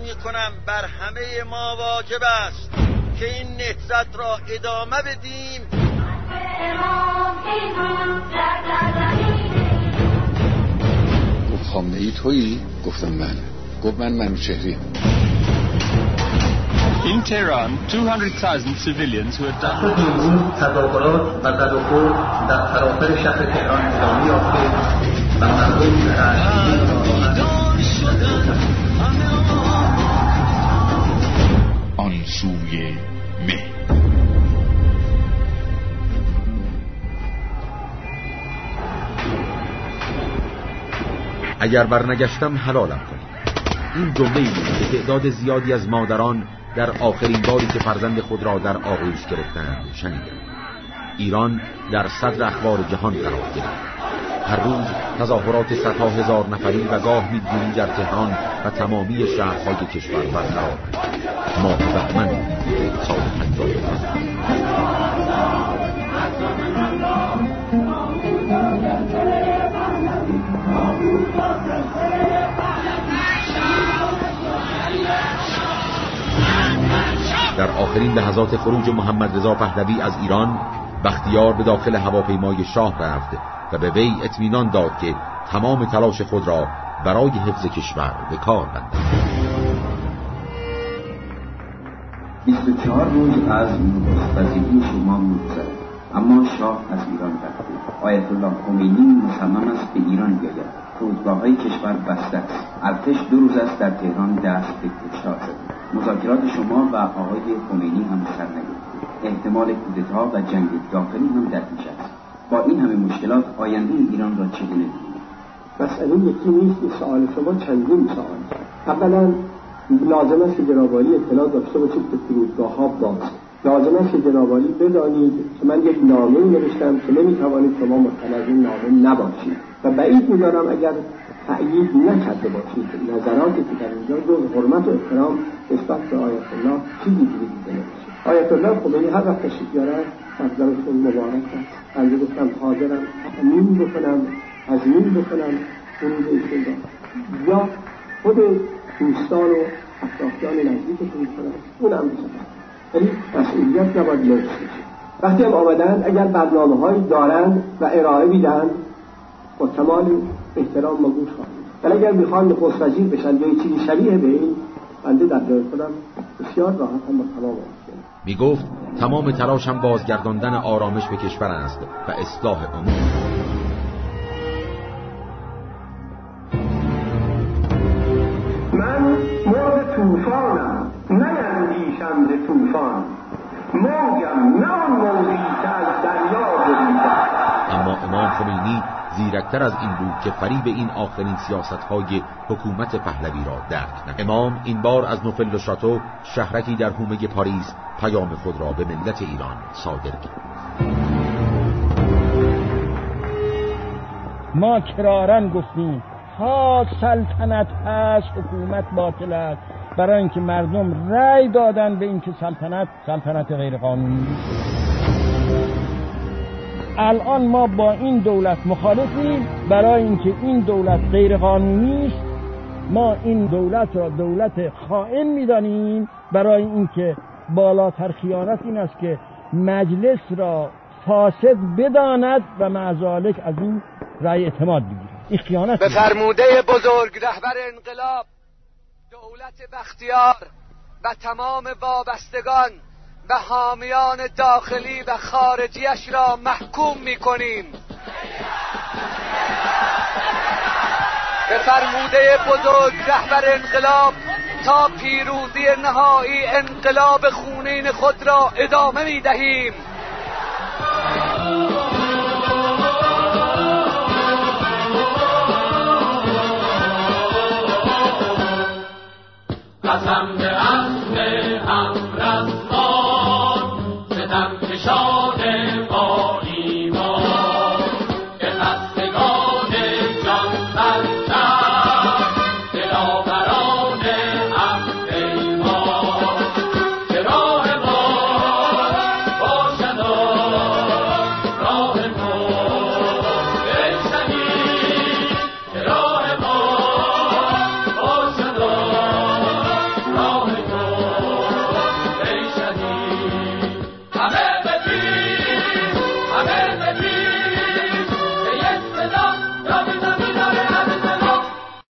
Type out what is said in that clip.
میکنم بر همه ما واجب است که این نهضت را ادامه بدیم. گفت خامنه‌ای تویی؟ گفتم بله. گفت من منوچهریم. In Tehran, 200,000 civilians who had done تظاهرات و تداخل در سراسر شهر تهران ادامه یافته و مردم آن سوی مه. اگر برنگشتم حلالم کنید. این جمله‌ای بود که تعداد زیادی از مادران در آخرین باری که فرزند خود را در آغوش گرفتند شنیدند. ایران در صدر اخبار جهان قرار گرفت. هر روز تظاهرات صدها هزار نفری و گاه میلیونی در تهران و تمامی شهرهای کشور برقرار بود. ما بهمن سال 80. در آخرین لحظات خروج محمد رضا پهلوی از ایران، بختیار به داخل هواپیمای شاه رفت و به وی اطمینان داد که تمام تلاش خود را برای حفظ کشور به کار بندد. 24 روز از نخست‌وزیری شما می‌گذرد، اما شاه از ایران رفته. آیت الله خمینی مصمم است به ایران بیاید. فرودگاه‌های کشور بسته است. ارتش 2 روز است در تهران دست به کشتار زده. مذاکرات شما و آقای خمینی هم سر نگرفته. احتمال کودتا و جنگ داخلی هم در پیش است. با این همه مشکلات آینده ایران را چگونه می‌بینید؟ مسئله یکی نیست. این سوال شما چندین سوال. اولا لازم است که جناب عالی اطلاع داشته باشید که فرودگاه‌ها باز. لازم است که جناب عالی بدانید که من یک نامه نوشتم که نمی‌توانید شما مطلع از این نامه نباشید و بعید می‌دارم اگر تأیید نکرده باشید نظراتی که در اینجا جز حرمت و احترام نسبت به آیت الله چیزی دیده نمیشه. آیت الله خمینی هر وقت تشریف بیارن فرزندشون مبارک است. من گفتم حاضرم تأمین بکنم، تضمین بکنم اون ایشون را یا خود دوستان و اطرافیان نزدیکشون کنم اونم بسنم. ولی مسئولیت نباید لغز بشه. وقتی هم آمدن اگر برنامه‌هایی دارن و ارائه میدن با کمال احترام ما گوش خواهیم. ولی اگر میخوان نخست وزیر بشن یا چیزی شبیه به این، بنده در جای خودم بسیار راحت هم با تمام آمدن. میگفت تمام تلاشم بازگرداندن آرامش به کشور است و اصلاح امور. من مرغ طوفانم، نیندیشم ز طوفان، موجم نه آن موجی که از دریا گریزد. اما امام خمینی زیرکتر از این بود که فریب این آخرین سیاست‌های حکومت پهلوی را درک نکرد. امام این بار از نوفل شاتو، شهرکی در حومه پاریس، پیام خود را به ملت ایران صادر کرد. ما کرارن گفتیم ها سلطنت هست، حکومت باطل است، برای اینکه مردم رأی دادن به اینکه سلطنت غیر قانونی. الان ما با این دولت مخالفیم برای اینکه این دولت غیر قانونی است. ما این دولت را دولت خائن می‌دانیم برای اینکه بالاتر خیانت این است که مجلس را فاسد بداند و معذالک از این رأی اعتماد بگیرد. این خیانت. به فرموده بزرگ رهبر انقلاب دولت بختیار و تمام وابستگان و حامیان داخلی و خارجیش را محکوم می‌کنیم. به فرموده بزرگ رهبر انقلاب تا پیروزی نهایی انقلاب خونین خود را ادامه می‌دهیم. قسم به